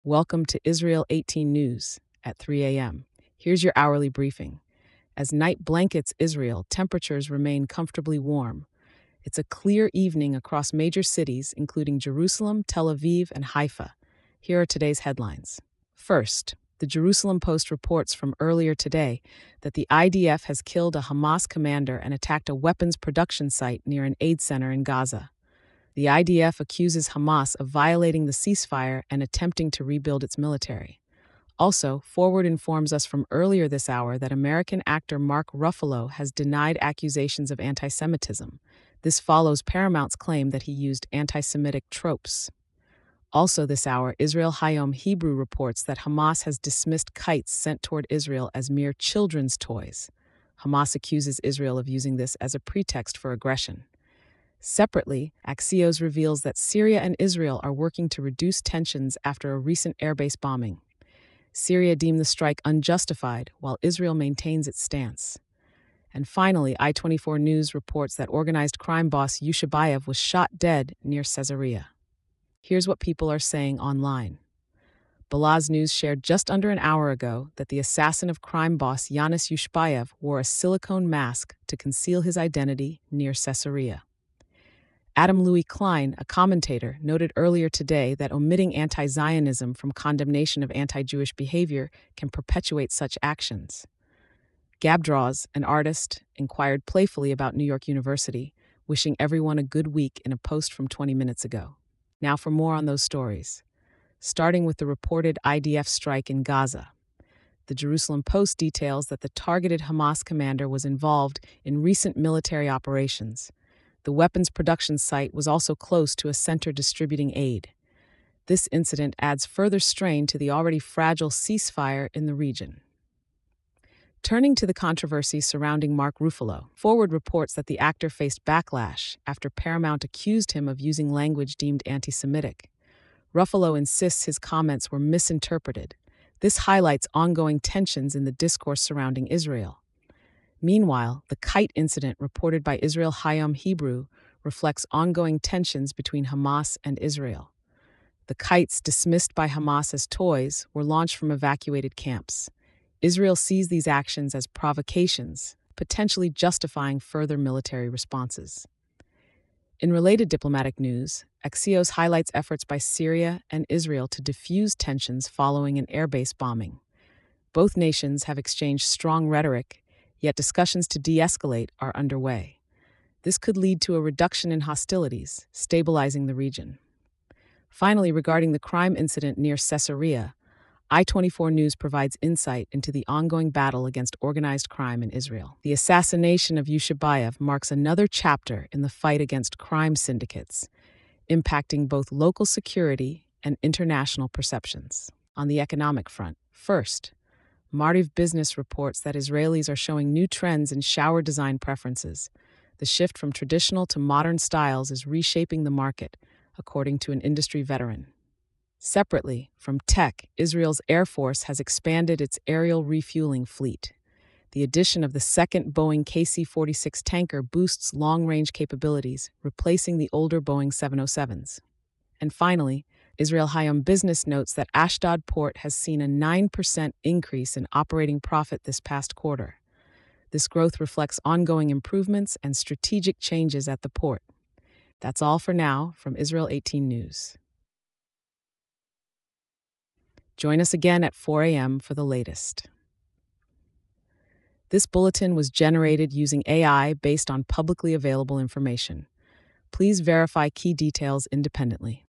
Welcome to Israel 18 News at 3 a.m. Here's your hourly briefing. As night blankets Israel, temperatures remain comfortably warm. It's a clear evening across major cities, including Jerusalem, Tel Aviv, and Haifa. Here are today's headlines. First, the Jerusalem Post reports from earlier today that the IDF has killed a Hamas commander and attacked a weapons production site near an aid center in Gaza. The IDF accuses Hamas of violating the ceasefire and attempting to rebuild its military. Also, Forward informs us from earlier this hour that American actor Mark Ruffalo has denied accusations of anti-Semitism. This follows Paramount's claim that he used anti-Semitic tropes. Also this hour, Israel Hayom Hebrew reports that Hamas has dismissed kites sent toward Israel as mere children's toys. Hamas accuses Israel of using this as a pretext for aggression. Separately, Axios reveals that Syria and Israel are working to reduce tensions after a recent airbase bombing. Syria deemed the strike unjustified, while Israel maintains its stance. And finally, I-24 News reports that organized crime boss Yushabayev was shot dead near Caesarea. Here's what people are saying online. Balaz News shared just under an hour ago that the assassin of crime boss Yanis Yushbayev wore a silicone mask to conceal his identity near Caesarea. Adam Louis Klein, a commentator, noted earlier today that omitting anti-Zionism from condemnation of anti-Jewish behavior can perpetuate such actions. Gabdraws, an artist, inquired playfully about New York University, wishing everyone a good week in a post from 20 minutes ago. Now for more on those stories. Starting with the reported IDF strike in Gaza. The Jerusalem Post details that the targeted Hamas commander was involved in recent military operations. The weapons production site was also close to a center distributing aid. This incident adds further strain to the already fragile ceasefire in the region. Turning to the controversy surrounding Mark Ruffalo, Forward reports that the actor faced backlash after Paramount accused him of using language deemed anti-Semitic. Ruffalo insists his comments were misinterpreted. This highlights ongoing tensions in the discourse surrounding Israel. Meanwhile, the kite incident reported by Israel Hayom Hebrew reflects ongoing tensions between Hamas and Israel. The kites, dismissed by Hamas as toys, were launched from evacuated camps. Israel sees these actions as provocations, potentially justifying further military responses. In related diplomatic news, Axios highlights efforts by Syria and Israel to diffuse tensions following an airbase bombing. Both nations have exchanged strong rhetoric, yet discussions to de-escalate are underway. This could lead to a reduction in hostilities, stabilizing the region. Finally, regarding the crime incident near Caesarea, I-24 News provides insight into the ongoing battle against organized crime in Israel. The assassination of Yushabayev marks another chapter in the fight against crime syndicates, impacting both local security and international perceptions. On the economic front, first, Maariv Business reports that Israelis are showing new trends in shower design preferences. The shift from traditional to modern styles is reshaping the market, according to an industry veteran. Separately, from tech, Israel's Air Force has expanded its aerial refueling fleet. The addition of the second Boeing KC-46 tanker boosts long-range capabilities, replacing the older Boeing 707s. And finally, Israel Hayom Business notes that Ashdod Port has seen a 9% increase in operating profit this past quarter. This growth reflects ongoing improvements and strategic changes at the port. That's all for now from Israel 18 News. Join us again at 4 a.m. for the latest. This bulletin was generated using AI based on publicly available information. Please verify key details independently.